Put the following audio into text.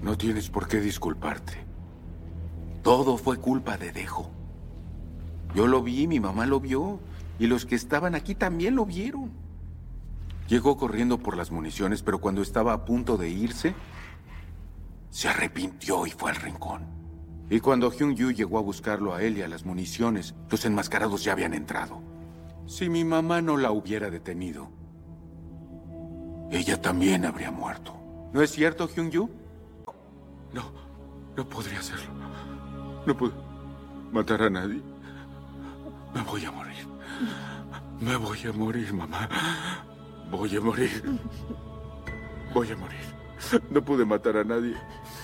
No tienes por qué disculparte. Todo fue culpa de Dejo. Yo lo vi, mi mamá lo vio, y los que estaban aquí también lo vieron. Llegó corriendo por las municiones, pero cuando estaba a punto de irse, se arrepintió y fue al rincón. Y cuando Hyun-Yu llegó a buscarlo a él y a las municiones, los enmascarados ya habían entrado. Si mi mamá no la hubiera detenido, ella también habría muerto. ¿No es cierto, Hyun-Yu? No, no podría hacerlo. No puedo matar a nadie. Me voy a morir. Me voy a morir, mamá. Voy a morir. Voy a morir. No pude matar a nadie.